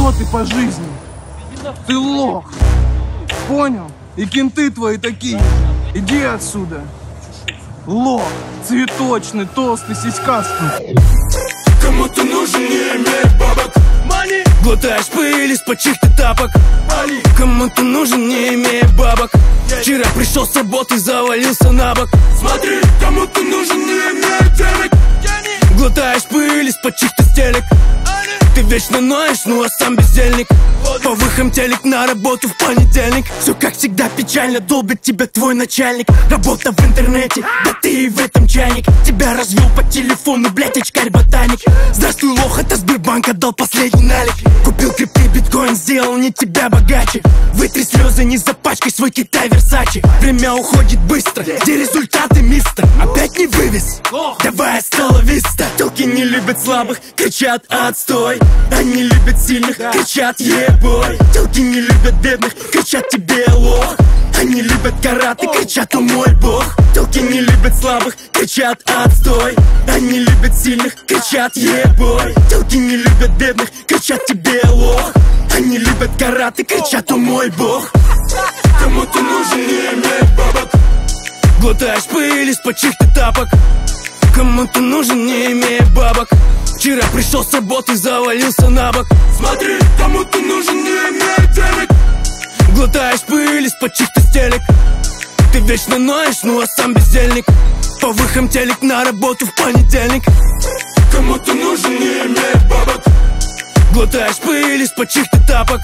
Кто ты по жизни? Ты лох. Понял? И кенты твои такие. Иди отсюда. Лох. Цветочный, толстый, сиськастый. Кому ты нужен, не имеет бабок. Money. Глотаешь пыль из-под чьих-то тапок. Money. Кому ты нужен, не имея бабок. Вчера пришел с работы, завалился на бок. Смотри, кому ты нужен, не имея денег. Глотаешь пыль из-под чьих-то стелек. Ты вечно ноешь, ну а сам бездельник. По выходам телек на работу в понедельник. Все как всегда печально, долбит тебя твой начальник. Работа в интернете, да ты и в этом чайник. Тебя развел по телефону, блять, очкарь-ботаник. Здравствуй, лох, это Сбербанк отдал последний налик. Купил крипты, биткоин, сделал не тебя богаче. Вытри слезы, не запачкай свой Китай Версачи. Время уходит быстро, где результаты, мистер? Опять не вывез? Давай стало виста. Телки не любят слабых, кричат отстой. Они любят сильных, кричат ебой. Телки не любят бедных, кричат тебе лох. Они любят караты, кричат о мой бог. Телки не любят слабых, кричат отстой. Они любят сильных, кричат ебой. Телки не любят бедных, кричат тебе лох. Они любят караты, кричат о мой бог. Кому ты нужен, не имеет бабок. Глотаешь пыль из-под чьих-то тапок. Кому ты нужен, не имея бабок. Вчера пришел с работы, завалился на бок. Смотри, кому ты нужен, не имея денег. Глотаешь пыль из-под чьих-то стелек. Ты вечно ноешь, ну а сам бездельник. По выходам телек на работу в понедельник. Кому ты нужен, не имея бабок. Глотаешь пыль из-под чьих-то тапок.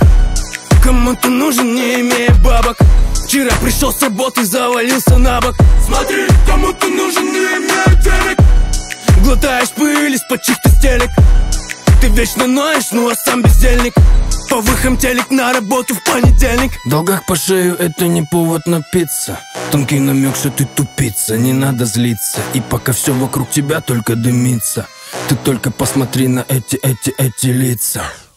Кому ты нужен, не имея бабок. Вчера пришел с работы, завалился на бок. Смотри, кому ты нужен, не имея денег. Глотаешь пыль из-под чьих-то стелек. Ты вечно ноешь, ну а сам бездельник. По выходам телек на работу в понедельник. В долгах по шею это не повод напиться. Тонкий намек, что ты тупица, не надо злиться. И пока все вокруг тебя только дымится, ты только посмотри на эти лица.